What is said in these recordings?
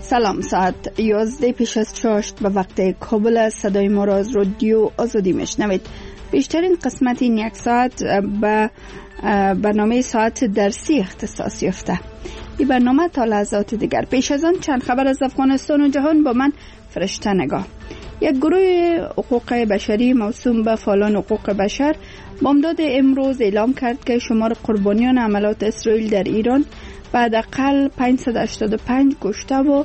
سلام، ساعت 11 پیش از 4 به وقت کابل. صدای ما را از رادیو آزادی میشنوید. بیشترین قسمت این یک ساعت به برنامه ساعت درسی اختصاص یافته. این برنامه تا لحظات دیگر. پیش از آن چند خبر از افغانستان و جهان با من فرشته نگاه. یک گروه حقوق بشری موسوم به فعالان حقوق بشر بامداد امروز اعلام کرد که شمار قربانیان عملیات اسرائیل در ایران به حداقل 585 کشته و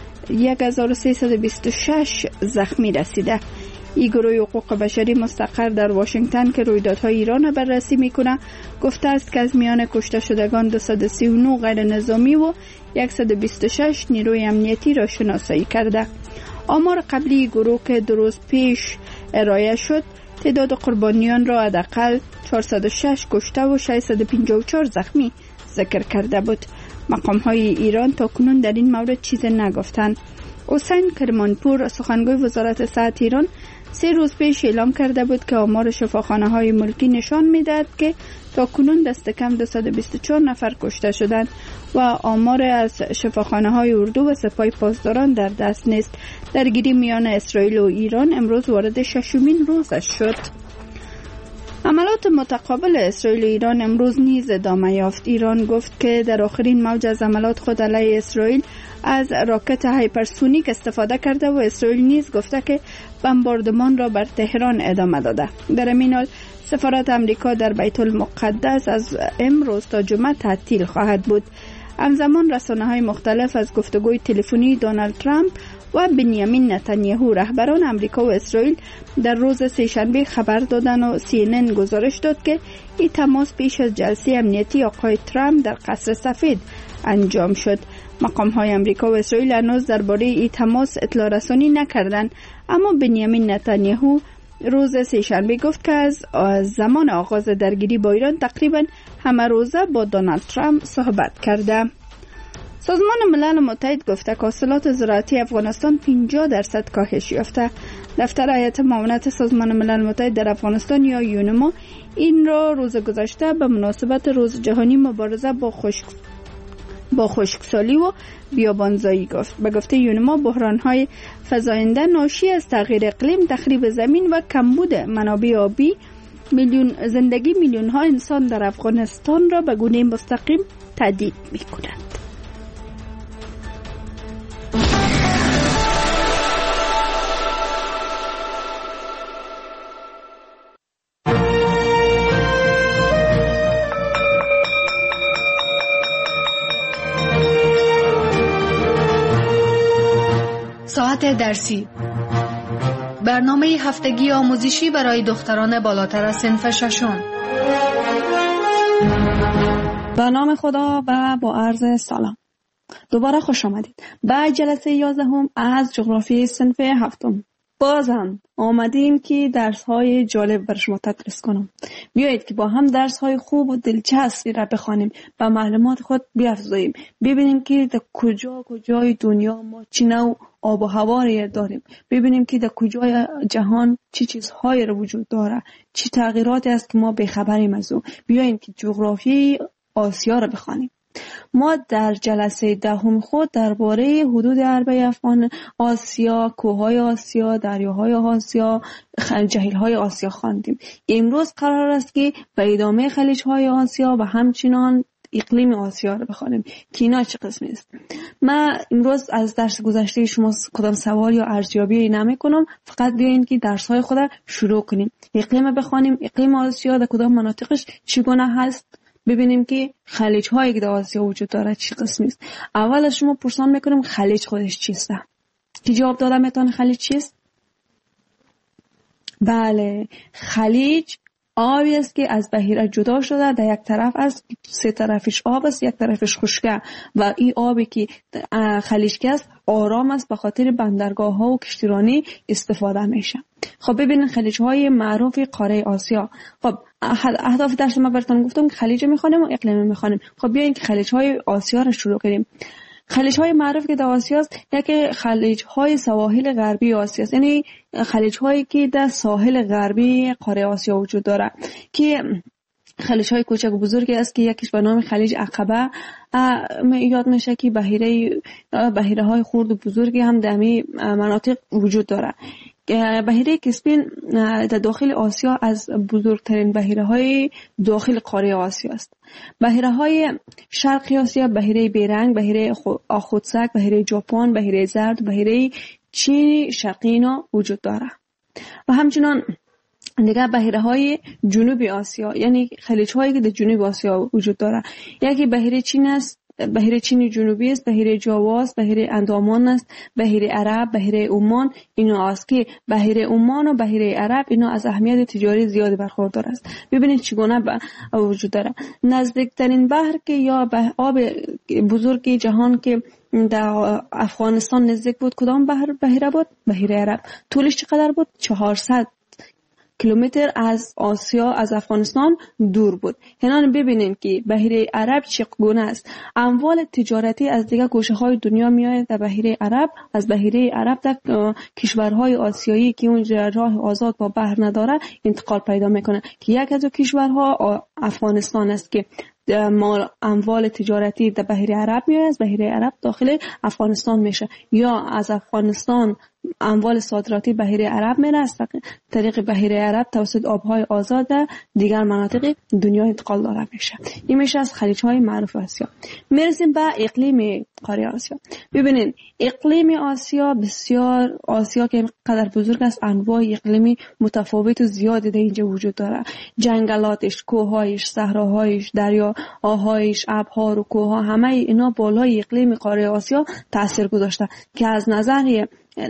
1326 زخمی رسیده. این گروه حقوق بشری مستقر در واشنگتن که رویدادهای ایران را بررسی میکنه گفته است که از میان کشته شدگان 239 غیر نظامی و 126 نیروی امنیتی را شناسایی کرده. آمار قبلی گروه که دو روز پیش ارائه شد تعداد قربانیان را حداقل 406 کشته و 654 زخمی ذکر کرده بود. مقام‌های ایران تا کنون در این مورد چیزی نگفتند. حسین کرمانپور سخنگوی وزارت صحت ایران 3 روز پیش اعلام کرده بود که آمار شفاخانه‌های ملکی نشان می‌دهد که تا کنون دست کم 224 نفر کشته شدند و آمار از شفاخانه‌های اردو و سپاه پاسداران در دست نیست. درگیری میان اسرائیل و ایران امروز وارد 6مین روزش شد. عملیات متقابل اسرائیل و ایران امروز نیز ادامه یافت. ایران گفت که در آخرین موج از عملیات خود علیه اسرائیل از راکت هایپرسونیک استفاده کرده و اسرائیل نیز گفته که بمباردمان را بر تهران ادامه داده. در این حال سفارت امریکا در بیت المقدس از امروز تا جمعه تعطیل خواهد بود. همزمان رسانه‌های مختلف از گفتگوی تلفنی دونالد ترامپ و بنیامین نتانیاهو رهبران امریکا و اسرائیل در روز سه‌شنبه خبر دادند و CNN گزارش داد که این تماس پیش از جلسه امنیتی آقای ترامپ در قصر سفید انجام شد. مقام‌های امریکا و اسرائیل هنوز درباره این تماس اطلاع رسانی نکردند، اما بنیامین نتانیاهو روز سه‌شنبه گفت که از زمان آغاز درگیری با ایران تقریباً همه روزه با دونالد ترامپ صحبت کرده. سازمان ملل متحد گفته که حاصلات زراعتی افغانستان 50% کاهش یافته. دفتر هیئت معاونت سازمان ملل متحد در افغانستان یا یونما این را روز گذشته به مناسبت روز جهانی مبارزه با خشکسالی و بیابانزایی گفت. به گفته یونما بحران‌های فزاینده ناشی از تغییر اقلیم، تخریب زمین و کمبود منابع آبی زندگی میلیون‌ها انسان در افغانستان را به گونه مستقیم تهدید می‌کند. ساعت درسی، برنامه هفتگی آموزشی برای دختران بالاتر از صنف ششم. به نام خدا و با عرض سلام. دوباره خوش آمدید به جلسه 11 از جغرافی صنف 7. بازم آمدیم که درس‌های جالب بر شما تدریس کنم. بیایید که با هم درس‌های خوب و دلچسبی را بخوانیم و معلومات خود بیافزاییم. ببینیم که در کجای دنیا ما چه نوع آب و هوایی داریم. ببینیم که در کجای جهان چه چیزهایی را وجود داره، چه تغییراتی است که ما بی‌خبریم از او. بیایید که جغرافی آسیا را بخوانیم. ما در جلسه 10 خود درباره حدود عربه افغان آسیا، کوههای آسیا، دریاهای آسیا، جهیل‌های آسیا خواندیم. امروز قرار است که به ادامه خلیج‌های آسیا و همچنان اقلیم آسیا رو بخوانیم که اینا چه قسمی است. من امروز از درس گذشته شما کدام سوال یا ارزیابی نمی کنم، فقط بیاین که درس‌های خود را شروع کنیم. اقلیم بخوانیم، اقلیم آسیا در کدام مناطقش چگونه هست، ببینیم که خلیج هایی که در آسیا وجود داره چی قسمی است. اول از شما پرسان میکنم خلیج خودش چیست؟ کی جواب داده میتونه خلیج چیست؟ بله، خلیج آبی است که از بحیره جدا شده، در یک طرف از 3 طرفش آب است، یک طرفش خشکه و این آبی که خلیج است آرام است، به خاطر بندرگاه ها و کشتیرانی استفاده میشه. خب ببینید خلیج های معروف قاره آسیا. خب اهداف درس ما براتون گفتم که خلیج میخوانیم و اقلیم میخوانیم. خب بیاین که خلیج های آسیا رو شروع کنیم. خلیج های معروف که در آسیا است، یکی خلیج های سواحل غربی آسیا است، یعنی خلیج هایی که در ساحل غربی قاره آسیا وجود داره که خلیج های کوچک و بزرگی است که یکیش به نام خلیج عقبه یاد میشه که بحیره های خرد و بزرگی هم در این مناطق وجود داره. بحیره کسپین در داخل آسیا از بزرگترین بحیره های داخل قاره آسیا است. بحیره های شرقی آسیا بحیره بیرنگ، بحیره آخوتسک، بحیره ژاپن، بحیره زرد، بحیره چین شرقی اینا وجود داره. و همچنان دیگه بحیره های جنوبی آسیا، یعنی خلیج هایی که در جنوب آسیا وجود داره، یکی بحیره چین است، بحیره چین جنوبی است، بحیره جاوا است، بحیره اندامان است، بحیره عرب، بحیره عمان اینا است که بحیره عمان و بحیره عرب اینا از اهمیت تجاری زیادی برخوردار است. ببینید چگونه وجود داره. نزدیکترین بحر که یا آب بزرگ جهان که در افغانستان نزدیک بود کدام بحیره بود؟ بحیره عرب. طولش چقدر بود؟ 400 کیلومتر از آسیا، از افغانستان دور بود. هنان ببینید که بحیره عرب چگونه است. اموال تجارتی از دیگر گوشه های دنیا میآید در بحیره عرب. از بحیره عرب در کشورهای آسیایی که اونجا راه آزاد با بحر نداره انتقال پیدا میکنه که یک از کشورها افغانستان است که اموال تجارتی در بحیره عرب میآید، از بحیره عرب داخل افغانستان میشه، یا از افغانستان اموال صادراتی بحیره عرب میره، از طریق بحیره عرب توسط آبهای آزاد دیگر مناطق دنیا انتقال داره میشه. این میشه از خلیج های معروف آسیا. میرسیم به اقلیم قاره آسیا. ببینید اقلیم آسیا بسیار، آسیا که قدر بزرگ است، انواع اقلیمی متفاوت و زیادی در اینجا وجود داره. جنگلاتش، کوههایش، صحراهایش، دریاهایش، ابرها و کوهها، همه اینا بالای اقلیم قاره آسیا تاثیر گذاشته که از نظر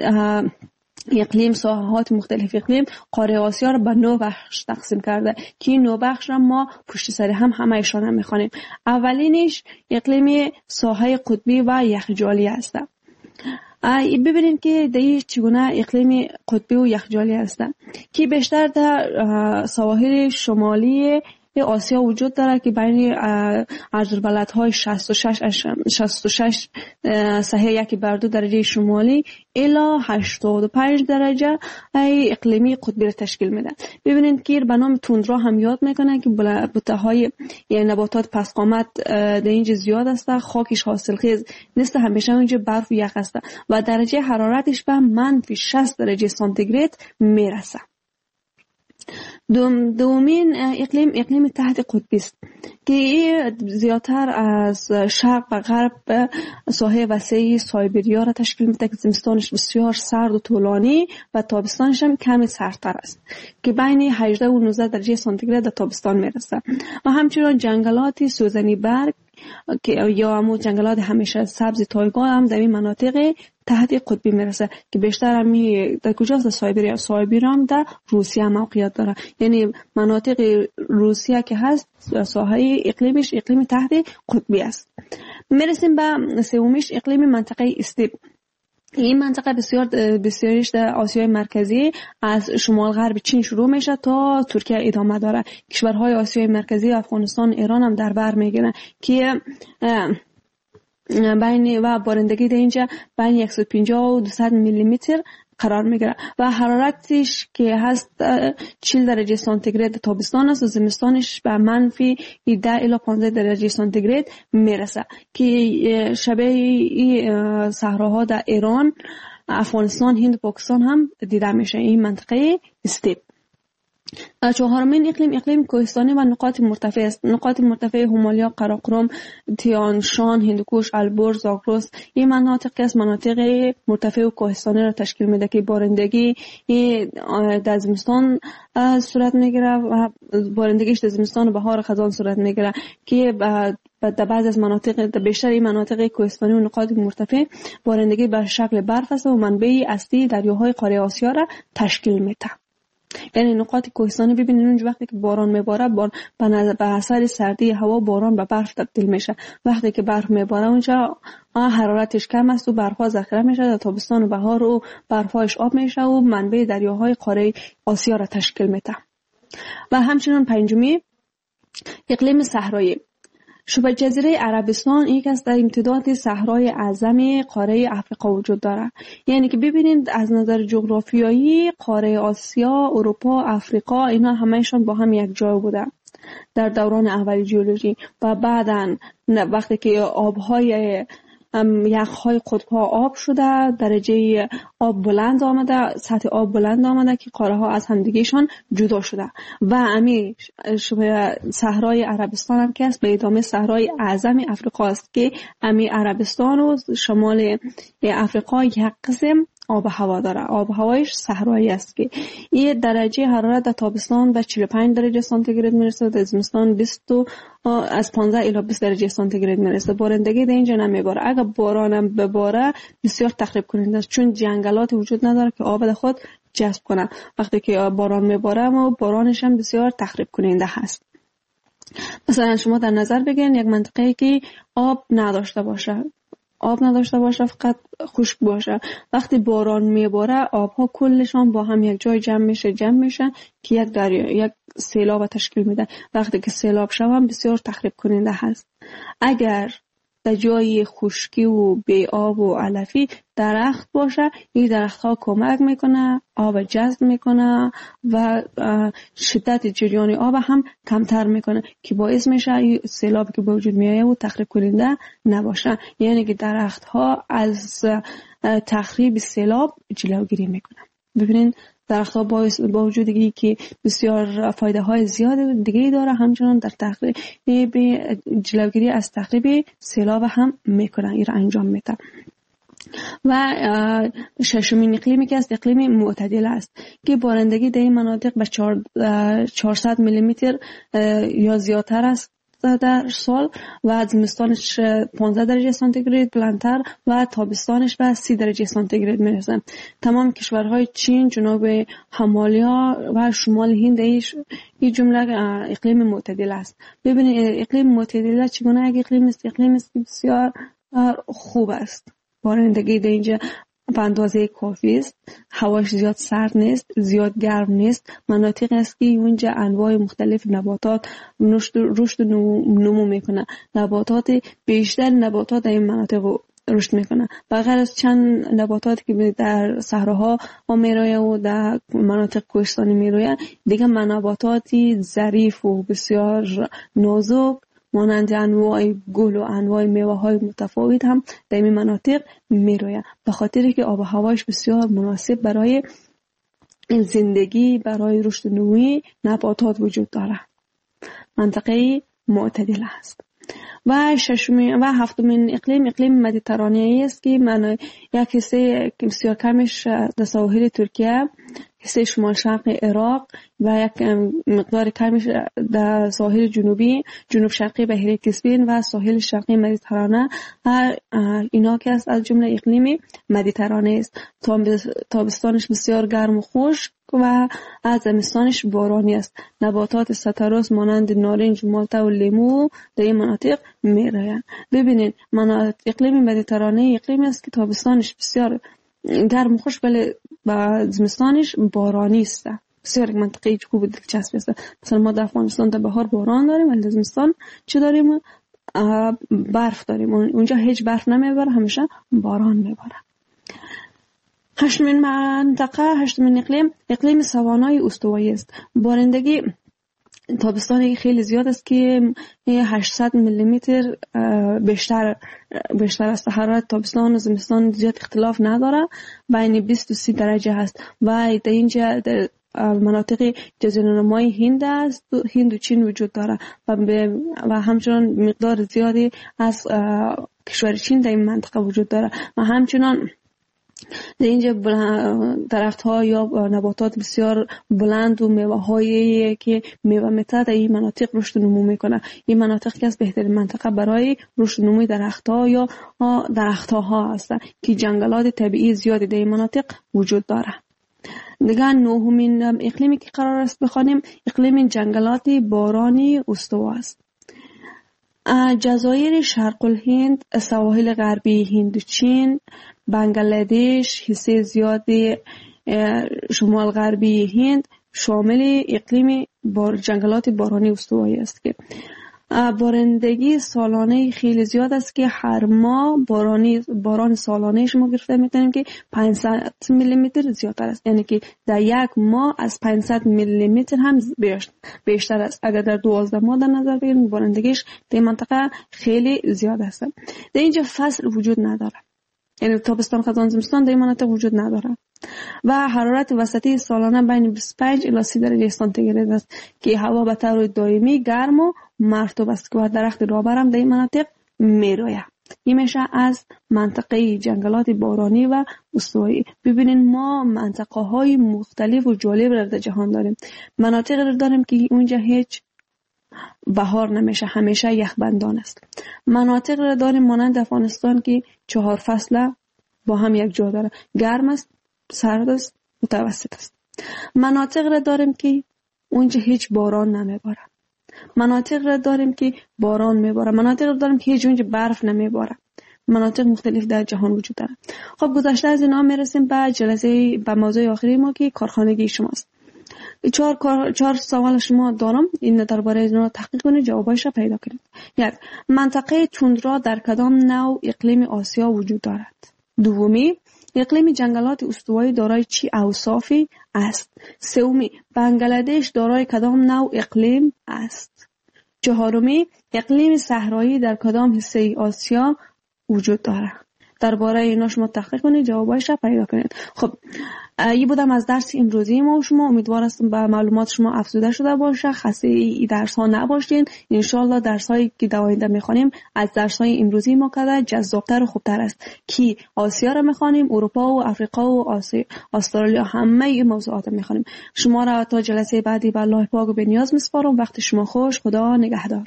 اقلیم، ساحات مختلف اقلیم قاره آسیا را به 9 بخش تقسیم کرده که این 9 بخش را ما پشت سر هم ایشان میخوانیم. اولینش اقلیم ساحه قطبی و یخجالی است. ببینید که در چگونه اقلیم قطبی و یخجالی است که بیشتر در سواحل شمالی آسیا وجود داره که بین عرض‌البلدهای 66 سهه 1/2 درجه شمالی الی 85 درجه اقلیمی قطبی را تشکیل میده. ببینید که به نام توندرا هم یاد میکنه که بوته‌های یعنی نباتات پس قامت در اینجا زیاد است، خاکش حاصلخیز نیست، همیشه اونجا برف و یخ است و درجه حرارتش به -60 درجه سانتیگراد میرسه. دومین اقلیم تحت قطبی است که زیادتر از شرق و غرب ساحه وسیع سایبریا را تشکیل میده که زمستانش بسیار سرد و طولانی و تابستانش هم کمی سردتر است که بین 18 و 19 درجه سانتیگراد در تابستان میرسه. و همچنین جنگلات سوزنی برگ که یا همون جنگلات همیشه سبز تایگا هم در این مناطق تحت قطبی میرسه که بیشتر هم در کجاست؟ در سایبریا. سایبریا هم در روسیه موقعیت داره، یعنی مناطق روسیه که هست ساحه اقلیمش اقلیم تحت قطبی است. میرسیم به سومیش اقلیم منطقه استیپ. این منطقه بسیاریش در آسیای مرکزی از شمال غرب چین شروع میشه تا ترکیه ادامه داره. کشورهای آسیای مرکزی افغانستان، ایران هم در بر میگیرن که بین و بارندگی در اینجا بین 150 و 200 میلیمتر قرار میگیره و حرارتش که هست 40 درجه سانتیگراد تابستان است و زمستانش به -10 الی 15 درجه سانتیگراد میرسه که شبیه صحراها در ایران، افغانستان، هند و پاکستان هم دیده میشه. این منطقه استیپ. چهارمین اقلیم کوهستانی و نقاط مرتفع است. نقاط مرتفع همالیا، قراقرم، تیانشان، هندوکش، البرز، زاگرس این مناطق از مناطق مرتفع و کوهستانی را تشکیل میده که بارندگی در زمستان صورت میگیره و بارندگیش در زمستان و بهار خزان صورت میگیره که در بعض از مناطق، در بیشتر این مناطق کوهستانی و نقاط مرتفع بارندگی به شکل برف است و منبع اصلی دریاهای قاره آسیا را تشکیل میده. یعنی نقاط کوهستانی ببینید اونجا وقتی که باران میباره به اثر سردی هوا باران به برف تبدیل میشه. وقتی که برف میباره اونجا حرارتش کم است و برفها ذخیره میشه، در تابستان و بهار و برفهاش آب میشه و منبع دریاهای قاره آسیا را تشکیل میده. و همچنین پنجمی اقلیم صحرایی. شبه جزیره عربستان یک است در امتداد صحرای اعظم قاره افریقا وجود دارد. یعنی که ببینید از نظر جغرافیایی قاره آسیا، اروپا، افریقا اینا همهشون با هم یک جای بوده در دوران اولی ژئولوژی و بعداً وقتی که آبهای یخهای قطب‌ها آب شده، درجه آب بلند آمده، سطح آب بلند آمده که قاره ها از همدیگهشان جدا شده و امی شبه صحرای عربستان هم که است به ادامه صحرای اعظم افریقا است که امی عربستان و شمال افریقا یک قسم آب هوا داره. آب هوایش صحرایی است که این درجه حرارت در تابستان به 45 درجه سانتیگراد میرسه، در زمستان از 15 الی 20 درجه سانتیگراد میرسه. بارندگی در اینجا نمیباره. اگر باران هم بباره بسیار تخریب کننده است چون جنگلات وجود نداره که آب خود جذب کنه. وقتی که باران میباره و بارانش هم بسیار تخریب کننده هست. مثلا شما در نظر بگیرید یک منطقه‌ای که آب نداشته باشه فقط خشک باشه، وقتی باران میباره آبها کلشان با هم یک جای جمع میشن که یک دریا، یک سیلاب تشکیل میده. وقتی که سیلاب شوه بسیار تخریب کننده هست. اگر در جای خشکی و بی آب و علفی درخت باشه، این درخت ها کمک میکنه، آب جذب میکنه و شدت جریان آب هم کمتر میکنه که باعث میشه این سیلابی که به وجود میایه و تخریب کننده نباشه. یعنی که درخت ها از تخریب سیلاب جلوگیری میکنه. ببینید درخت ها با وجودی که بسیار فایده های زیاد دیگه داره، همچنان در تخریب جلوگیری از تخریب سیلاب هم میکنه، این را انجام میده. و ششمین اقلیمی که است اقلیم معتدل است که بارندگی در این مناطق به 400 میلیمتر یا زیادتر است در سال و زمستانش 15 درجه سانتیگراد بلندتر و تابستانش به 30 درجه سانتیگراد میرسه. تمام کشورهای چین، جنوب همالیا و شمال هند این جمله اقلیم معتدل است. ببینید اقلیم معتدل چگونه یک اقلیم است؟ اقلیم است که بسیار خوب است. بارندگی در اینجا به اندازه کافی است، هواش زیاد سرد نیست، زیاد گرم نیست. مناطق است که اونجا انواع مختلف نباتات رشد و نمو میکنه. بیشتر نباتات در این مناطق رشد میکنه. بغیر از چند نباتاتی که در صحراها میرویه و در مناطق کوهستانی میرویه، دیگه نباتاتی ظریف و بسیار نازک مانند انواع گل و انواع میوه های متفاوت هم در این مناطق میرویه، به خاطر که آب و هواش بسیار مناسب برای زندگی، برای رشد نوعی نباتات وجود داره. منطقه معتدل است. و هفتمین اقلیم مدیترانه‌ای است که من یک حصه بسیار کمش در ساحل ترکیه، حصه شمال شرق عراق و یک مقدار کمش در ساحل جنوب شرقی بحیره کسپین و ساحل شرقی مدیترانه، اینا که است از جمله اقلیم مدیترانه است. تابستانش بسیار گرم و خشک و از زمستانش بارانی است. نباتات ستروس مانند نارنج، مالتا و لیمو در این مناطق میرویند. ببینید اقلیم مدیترانه اقلیمی است که تابستانش بسیار گرم و خشک ولی و زمستانش بارانی است. بسیار منطقه خوب و دلچسب است. مثلا ما در افغانستان در بهار باران داریم ولی در زمستان چه داریم؟ برف داریم. اونجا هیچ برف نمیباره، همیشه باران میباره. هشتمین اقلیم سوانای استوایی است. بارندگی تابستان خیلی زیاد است که 800 میلیمتر بیشتر است. حرارت تابستان و زمستان زیاد اختلاف نداره، بین 20 و 30 درجه هست و در اینجا مناطق جزیره‌نمای هند و چین وجود داره و همچنان مقدار زیادی از کشور چین در این منطقه وجود داره و همچنان در اینجا درخت ها یا نباتات بسیار بلند و میوه هایی که میوه میته در این مناطق رشد و نمو میکنه. این مناطق که از بهترین منطقه برای رشد و نمو درخت ها یا درخت ها هست که جنگلات طبیعی زیادی در این مناطق وجود داره. دیگه نهمین اقلیمی که قرار است بخوانیم اقلیم جنگلات بارانی استوا است. جزایر شرق الهند، سواحل غربی هندوچین، بنگلادش، حصه زیادی شمال غربی هند شامل اقلیم جنگلات بارانی استوایی است که بارندگی سالانه خیلی زیاد است که هر ماه باران سالانه شما گرفته میتونیم که 500 میلی متر زیادتر است، یعنی که در یک ماه از 500 میلی متر هم بیشتر است. اگر در 12 ماه در نظر بگیریم بارندگیش در منطقه خیلی زیاد است. در اینجا فصل وجود نداره، یعنی تابستان خزان زمستان در این مناطق وجود نداره و حرارت وسطی سالانه بین 25 الی 30 درجه سانتیگراد است که هوا به طور دائمی گرم و مرطوب است و درخت رابر هم در این مناطق میروید. این میشه از منطقه جنگلات بارانی و استوایی. ببینین ما منطقه های مختلف و جالب را در جهان داریم. مناطق را داریم که اونجا هیچ بهار نمیشه، همیشه یخبندان است. مناطق را داریم مانند افغانستان که 4 فصل با هم یک جا داره، گرم است، سرد است، متوسط است. مناطق را داریم که اونجا هیچ باران نمیباره. مناطق را داریم که باران میباره. مناطق را داریم که هیچ اونجا برف نمیباره. مناطق مختلف در جهان وجود داره. خب گذشته از اینا میرسیم به موضوع آخری ما که کارخانگی شماست. 4 سوال شما دارم، این درباره اینا تحقیق کنید، جوابایش را پیدا کنید. 1. منطقه توندرا در کدام نوع اقلیم آسیا وجود دارد؟ دومی، اقلیم جنگلات استوایی دارای چی اوصافی است؟ سومی، بنگلادش دارای کدام نوع اقلیم است؟ چهارمی، اقلیم صحرایی در کدام حصه آسیا وجود دارد؟ درباره اینا شما تحقیق کنید، جوابایش را پیدا کنید. خب این بودم از درس امروزی ما و شما. امیدوار هستم به معلومات شما افزوده شده باشه، خسته این درس ها نباشین. ان شاء الله درس هایی که در آینده میخوانیم از درس های امروزی ما کده جذابتر و خوبتر است که آسیا را میخوانیم، اروپا و افریقا و استرالیا، همه این موضوعات میخوانیم. شما را تا جلسه بعدی به الله پاک و به نیاز میسپارم. وقت شما خوش. خدا نگهدار.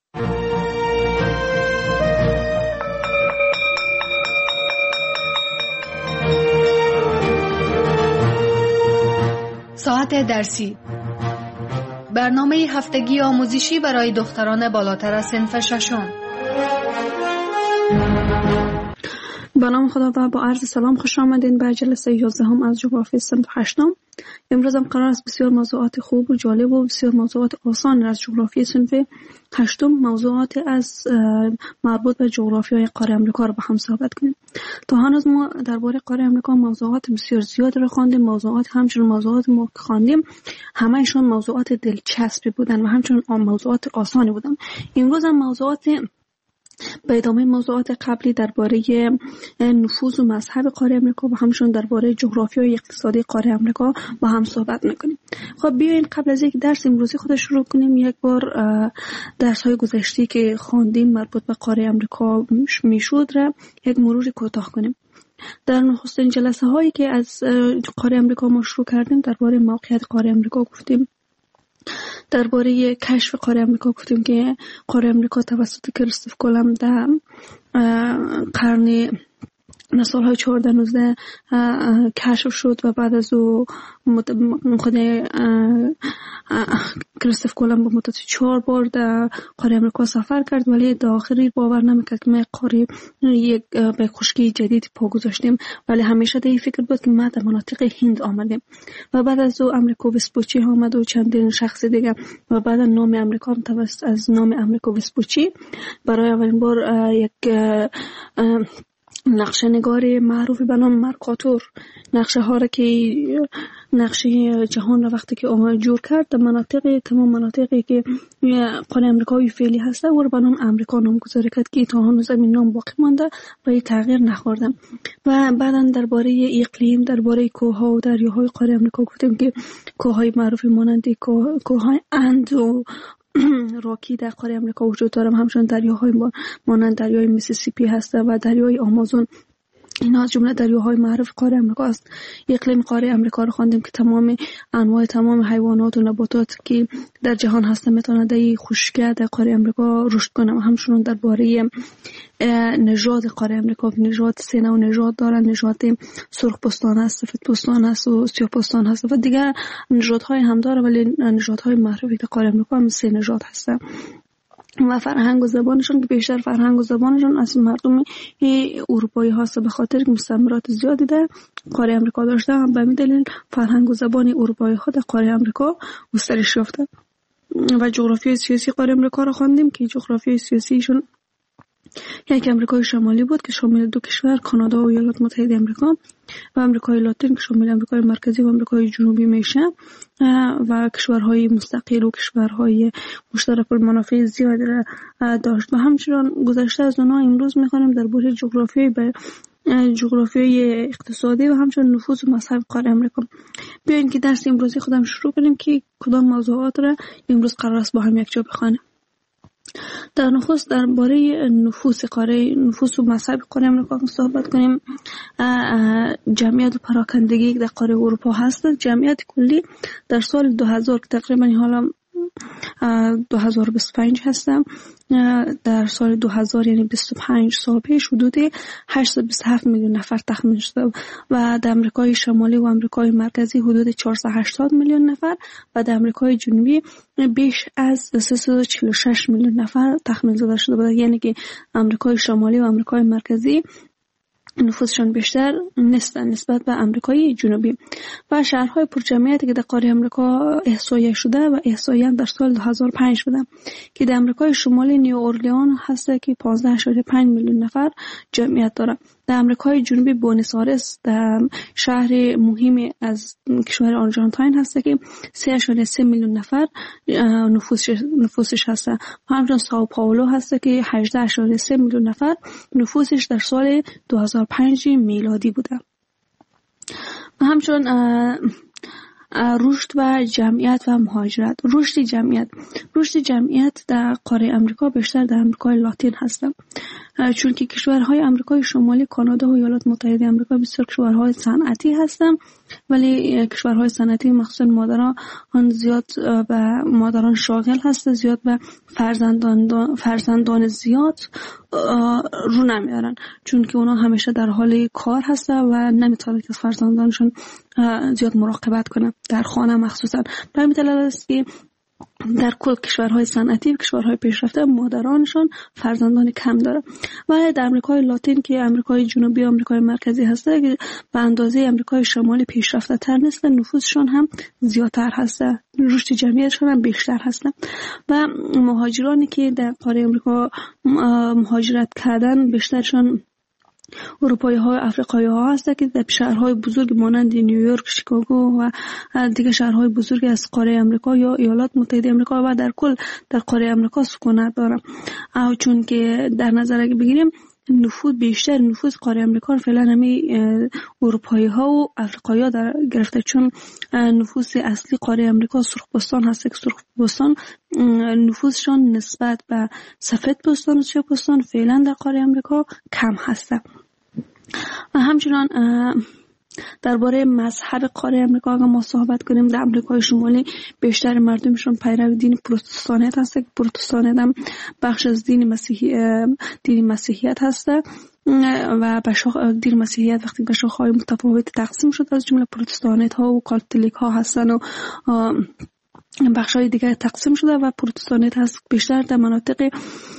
ساعت درسی، برنامه هفتگی آموزشی برای دختران بالاتر از صنف ششم. به نام خدا و با عرض سلام خوش آمدین به جلسه 11 از جغرافی صنف 8. امروز هم قرار است بسیار موضوعات خوب و جالب و بسیار موضوعات آسان از جغرافی صنف 8 موضوعات از مربوط به جغرافیای قاره آمریکا رو با هم صحبت کنیم. تا هنوز ما درباره قاره آمریکا موضوعات بسیار زیاد رو خواندیم. موضوعات همچنین موضوعات ما که خواندیم همه‌شون موضوعات دلچسبی بودن و همچنین موضوعات آسانی بودن. امروز هم موضوعات به ادامه موضوعات قبلی درباره نفوذ و مذهب قاره آمریکا و همچنین درباره جغرافی و اقتصادی قاره آمریکا با هم صحبت میکنیم. خب بیاین قبل از اینکه درس امروزی خود شروع کنیم یک بار درس های گذشته که خواندیم مربوط به قاره آمریکا میشد را یک مروری کوتاه کنیم. در نخستین جلسه هایی که از قاره آمریکا ما شروع کردیم درباره موقعیت قاره آمریکا گفتیم، درباره کشف قاره آمریکا گفتیم که قاره آمریکا توسط کریستوف کلمب در قرن سالهای 14-19 کشف شد و بعد از او خود کریستوف کلمب به مدت 4 بار در قاره آمریکا سفر کرد، ولی در آخری باور نمیکرد که ما قاره یک به خشکی جدید پا گذاشتیم، ولی همیشه در این فکر بود که ما در مناطق هند آمدیم. و بعد از او امریکا وسپوچی آمد و چندین شخص دیگه و بعد نام امریکا توسط از نام امریکا وسپوچی برای اولین بار یک نقشه نگار معروفی به نام مرکاتور نقشه ها را که نقشه جهان را وقتی که جور کرد در مناطق تمام مناطقی که قاره آمریکای فعلی هست و به نام امریکا نامگذاری کرد که تا هنوز این نام باقی مانده و تغییر نخورده. و بعدا درباره اقلیم، درباره کوهها و دریاهای قاره آمریکا گفتیم که کوههای معروفی مانند کوههای اند و راکی در قاره آمریکا وجود دارم، همچنین دریاهای مانند دریای میسیسیپی هست و دریای آمازون. اینا از جمله دریاهای معروف قاره آمریکا است. اقلیم قاره آمریکا رو خواندیم که تمام انواع تمام حیوانات و نباتات که در جهان هستن میتونن در خشکی در قاره آمریکا رشد کنن. و همچنین درباره نژاد قاره آمریکا، نژاد 3 نوع نژاد دارن، نژاد سرخ پوستان هست، سفید پوستان هست و سیاه پوستان هست و دیگر نژادهای هم داره، ولی نژادهای معروفی در قاره آمریکا هم 3 نژاد هستن. و فرهنگ و زبانشون که بیشتر فرهنگ و زبانشون از مردم اروپایی هست، به خاطر که مستعمرات زیادی در قاره آمریکا داشته، هم به همین دلیل فرهنگ و زبان اروپایی ها در قاره آمریکا گسترش یافته. و جغرافیای سیاسی قاره امریکا را خواندیم که جغرافیای سیاسیشون یک امریکای شمالی بود که شامل دو کشور، کانادا و ایالات متحده آمریکا، و امریکای لاتین که شامل امریکای مرکزی و امریکای جنوبی میشه، و کشورهای مستقل و کشورهای مشترک المنافع زیاد داشت. و همچنان گذشته از اونها امروز میخوانیم درباره جغرافیای اقتصادی و همچنان نفوذ و مذهب قاره امریکا. بیاین که درس امروزی خودم شروع کنیم که کدام موضوعات را امروز قرار است با هم یک جا بخوانیم. در نخست درباره نفوذ و مذهب قاره امریکا صحبت کنیم. جمعیت و پراکندگی در قاره اروپا هست. جمعیت کلی در سال 2000 تقریبا حالا 2025 هستم، در سال 2000 یعنی 25 سال پیش حدود 827 میلیون نفر تخمین شده و در امریکای شمالی و امریکای مرکزی حدود 480 میلیون نفر و در امریکای جنوبی بیش از 346 میلیون نفر تخمین زده شده بود. یعنی که امریکای شمالی و امریکای مرکزی نفوذشان بیشتر نیستن نسبت به امریکای جنوبی. و شهرهای پرجمعیتی که در قاره امریکا احصایه شده و احصایه در سال 2005 بوده که در امریکای شمالی نیو اورلیان هست که 15.5 میلیون نفر جمعیت داره. در امریکای جنوبی بوئنوس آیرس در شهر مهمی از کشور آرژانتین هست که 3.3 میلیون نفر نفوسش هست. همچنین ساو پائولو هست که 18.3 میلیون نفر نفوسش در سال 2005 میلادی بوده. و همچنین رشد و جمعیت و مهاجرت. رشد جمعیت در قاره امریکا بیشتر در امریکای لاتین هست، چون که کشورهای امریکای شمالی، کانادا و ایالات متحده آمریکا بسیار کشورهای صنعتی هستند، ولی کشورهای صنعتی مخصوصا مادران زیاد و مادران شاغل هست، زیاد به فرزندان زیاد رو نمیارن، چون که اونا همیشه در حال کار هستن و نمیتونن که فرزندانشون زیاد مراقبت کنن در خانه مخصوصا. به همین دلیل است که در کل کشورهای صنعتی و کشورهای پیشرفته مادرانشون فرزندان کم داره. ولی در امریکای لاتین که امریکای جنوبی و امریکای مرکزی هسته که به اندازه امریکای شمالی پیشرفته تر نیستن، نفوذشون هم زیادتر هسته، رشد جمعیتشون هم بیشتر هسته. و مهاجرانی که در قاره امریکا مهاجرت کردن بیشترشون اروپایی ها و افریقایی ها هست که در شهرهای بزرگ مانند نیویورک، شیکاگو و دیگر شهرهای بزرگ از قاره امریکا یا ایالات متحده آمریکا و در کل در قاره امریکا سکونت دارن. چون که در نظر اگه بگیریم بیشتر نفوذ قاره امریکا فعلا همه اروپایی ها و افریقایی ها در گرفته، چون نفوذ اصلی قاره امریکا سرخپوستان هست که سرخپوستان نفوذشان نسبت به سفید پوستان و سیاه پوستان فعلا در قاره امریکا کم هسته. و همچنان درباره مذهب قاره امریکا اگر ما صحبت کنیم، در امریکای شمالی بیشتر مردمشون پیرو دین پروتستانیت هست. پروتستانیت هم بخش از دین مسیحیت هست و دین مسیحیت وقتی به شاخه‌های متفاوت تقسیم شد، از جمله پروتستانیت ها و کاتولیک ها هستن و بخش‌های دیگر تقسیم شده و پروتستانیت هست بیشتر در مناطق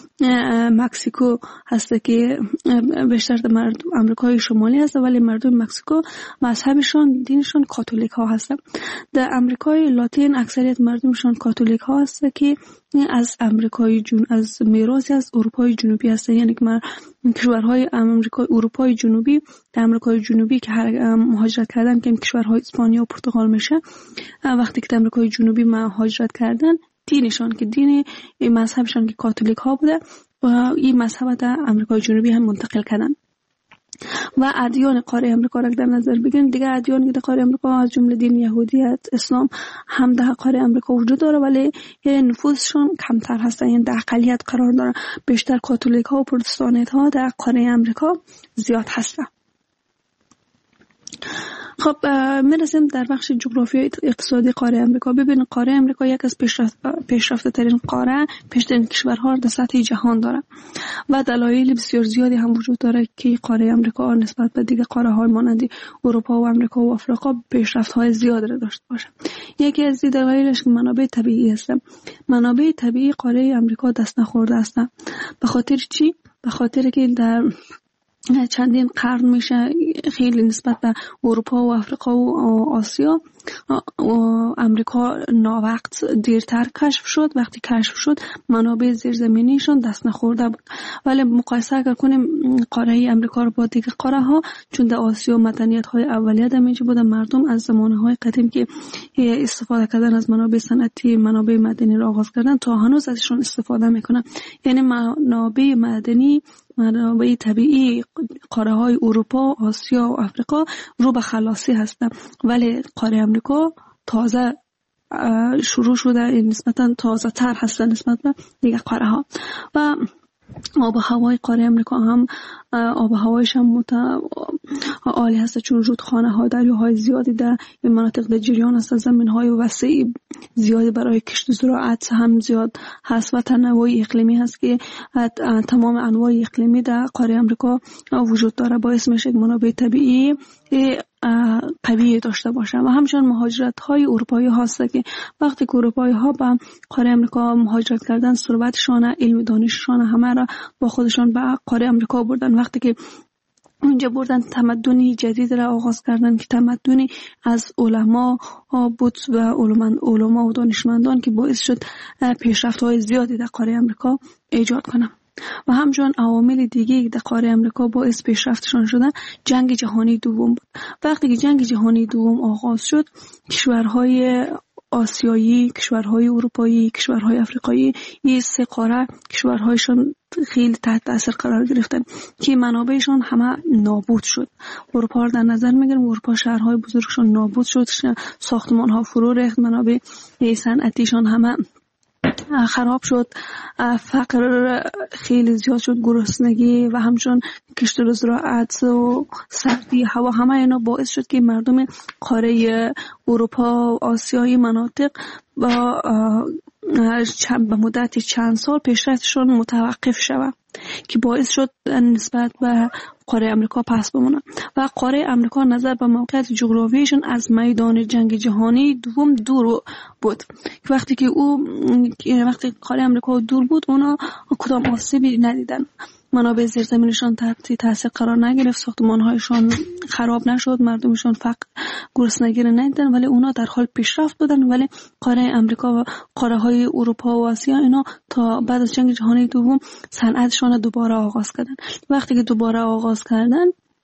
مکزیکو هست که بیشتر در امریکای شمالی هست، ولی مردم مکزیکو مذهبشون دینشون کاتولیک ها هست. در امریکای لاتین اکثریت مردمشون کاتولیک ها هست که از از میراثی از اروپای جنوبی هست. یعنی که کشورهای اروپای جنوبی در امریکای جنوبی که مهاجرت کردن که کشورهای اسپانیا و پرتغال میشه، وقتی که در امریکای جنوبی مهاجرت کردن دینشان که دین مذهبشان که کاتولیک ها بوده و این مذهب در امریکای جنوبی هم منتقل کردن. و ادیان قاره امریکا را در نظر بگیریم، دیگه ادیان که در قاره امریکا از جمله دین یهودیت، اسلام هم در قاره امریکا وجود داره، ولی نفوذشون کمتر هستن، یعنی در اقلیت قرار داره. بیشتر کاتولیک ها و پروتستانیت ها در قاره امریکا زیاد هستن. خب میرسیم در بخش جغرافیای اقتصادی قاره امریکا. ببینید قاره امریکا یک از پیشرفته ترین پیشترین کشورها در سطح جهان داره و دلایل بسیار زیادی هم وجود داره که قاره امریکا نسبت به دیگر قاره های مانند اروپا و امریکا و آفریقا پیشرفت های زیاد را داشته باشه. یکی از دلایلش منابع طبیعی است. منابع طبیعی قاره امریکا دست نخورده است. به خاطر چی؟ به خاطر که در چندین قرن میشه خیلی نسبت به اروپا و افریقا و آسیا و امریکا ناوقت دیرتر کشف شد. وقتی کشف شد منابع زیرزمینیشون دست نخورده بود. ولی مقایسه اگر کنیم قاره امریکا رو با دیگر قاره ها، چون در آسیا مدنیت های اولیه در اینجا بودن، مردم از زمانه های قدیم که استفاده کردن از منابع صنعتی، منابع مدنی را آغاز کردن تا هنوز ازشون استفاده میکنن. یعنی منابع مدنی، منابع طبیعی قاره های اروپا، آسیا و افریقا رو به خلاصی هستن، ولی قاره امریکا تازه شروع شده، نسبتا تازه تر هستن نسبت به دیگه قاره ها. و آب و هوای قاره امریکا هم آب و هوایش هم عالی هست، چون رودخانه ها، دریاهای زیادی در این مناطق در جریان است، زمین های وسیع زیادی برای کشت زراعت هم زیاد هست و تنوع اقلیمی هست که تمام انواع اقلیمی در قاره امریکا وجود داره، باعث میشه منابع طبیعی قوی داشته باشه. و همچنین مهاجرت های اروپایی هست که وقتی که اروپایی ها به قاره امریکا مهاجرت کردن، ثروتشان، علم دانششان همه را با خودشان به قاره امریکا بردن. وقتی که اونجا بردن تمدنی جدید را آغاز کردن که تمدنی از علما بود و علما و دانشمندان که باعث شد پیشرفت های زیادی در قاره امریکا ایجاد کنند. و همچنین عوامل دیگه در قاره امریکا باعث پیشرفتشان شدن جنگ جهانی دوم بود. وقتی که جنگ جهانی دوم آغاز شد، کشورهای آسیایی، کشورهای اروپایی، کشورهای افریقایی، این سه قاره کشورهایشان خیلی تحت تاثیر قرار گرفتن که منابعشان همه نابود شد. اروپا رو در نظر میگیریم، اروپا شهرهای بزرگشان نابود شد، ساختمانها فرو ریخت، منابع صنعتیشان همه خراب شد، فقر خیلی زیاد شد، گرسنگی و همچنین کشت و زراعت و سردی هوا، همه اینا باعث شد که مردم قاره اروپا و آسیایی مناطق با به مدت چند سال پیشرفتشون متوقف شود که باعث شد نسبت به قاره امریکا پس بمونه. و قاره امریکا نظر به موقعیت جغرافیایشون از میدان جنگ جهانی دوم دور بود. وقتی وقتی قاره امریکا دور بود، اونا کدام آسیبی ندیدن، منابع زیرزمینشان تحت تاثیر قرار نگرفت، ساختمان‌هایشان خراب نشد، مردمشان فقر گرسنگی را ندیدن، ولی اونا در حال پیشرفت بودن. ولی قاره امریکا و قاره‌های اروپا و آسیا اینا تا بعد از جنگ جهانی دوم صنعتشان دوباره آغاز کردن. وقتی که دوباره آغاز کردن،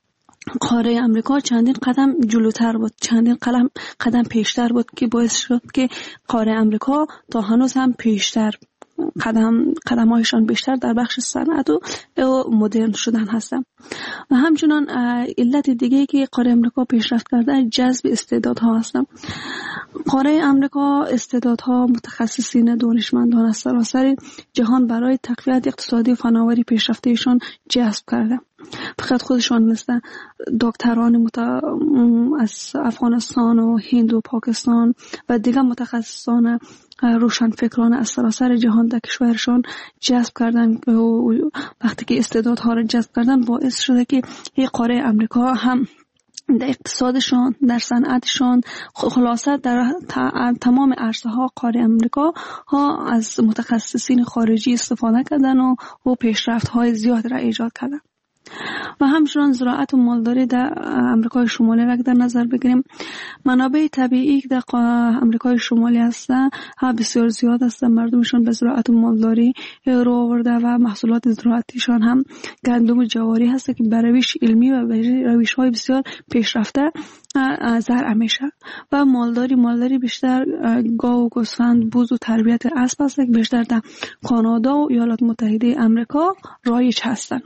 قاره امریکا چندین قدم جلوتر بود، چندین قدم پیشتر بود که باعث شد که قاره امریکا تا هنوز هم پیشتر قدم‌هایشان بیشتر در بخش صنعت و مدرن شدن هستن. و همچنان علت دیگه که قاره امریکا پیشرفت کرده جذب استعدادها هستن. قاره امریکا استعدادها، متخصصین، دانشمندان از سراسر جهان برای تقویت اقتصادی و فناوری پیشرفتهشان جذب کرده. فقط خودشان نیستن، دکتران از افغانستان و هند و پاکستان و دیگر متخصصان روشنفکران از سراسر جهان در کشورشان جذب کردن. وقتی که استعدادها را جذب کردن، باعث شده که این قاره امریکا هم در اقتصادشان، در صنعتشان، خلاصه در تمام عرصه ها قاره امریکا ها از متخصصین خارجی استفاده کردن و پیشرفت های زیاد را ایجاد کردن. و همچنان زراعت و مالداری در امریکای شمالی را در نظر بگیریم، منابع طبیعی که در امریکای شمالی هستند بسیار زیاد هستند. مردمشون به زراعت و مالداری رو آورده و محصولات زراعتیشان هم گندم و جواری هست که به روش علمی و به روش های بسیار پیشرفته زرع میشه. و مالداری بیشتر گاو و گوسفند، بوز و تربیت اسب هست که بیشتر در کانادا و ایالات متحده آمریکا رایج هستند.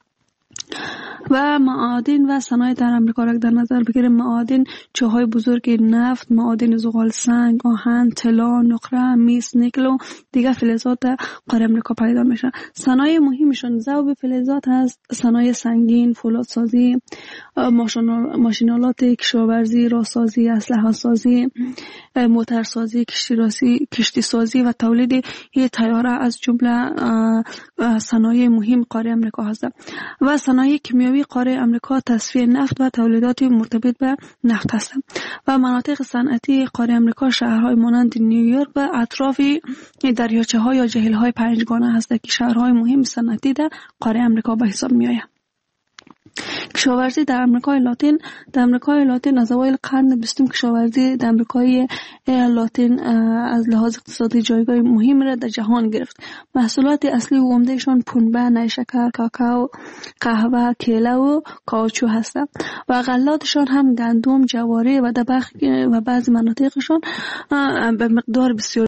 و معادن و صنایع در امریکا را در نظر بگیریم، معادن چاهای بزرگ نفت، معادن زغال سنگ، آهن، طلا، نقره، مس، نیکل و دیگر فلزات در قاره امریکا پیدا میشن. صنایع مهمشون ذوب فلزات هست، صنایع سنگین، فولادسازی، ماشینالات کشاورزی، راهسازی، اسلحه سازی، موتورسازی، کشتی سازی و تولید طیاره از جمله صنایع مهم قاره امریکا هستند. و صنایع کیمیاوی قاره امریکا تصفیه نفت و تولیدات مرتبط به نفت هستند. و مناطق صنعتی قاره امریکا شهرهای مانند نیویورک و اطراف دریاچه‌ها یا جهیل‌های پنجگانه هستند که شهرهای مهم صنعتی در قاره امریکا به حساب می‌آیند. کشاورزی در امریکای لاتین از اوایل قرن 20 کشاورزی در امریکای لاتین از لحاظ اقتصادی جایگاه مهم را در جهان گرفت. محصولات اصلی و عمدهشان پنبه، نیشکر، کاکائو، قهوه، کیله و کاوچو هستند و غلاتشان هم گندم، جواری و بعضی مناطقشان به مقدار بسیار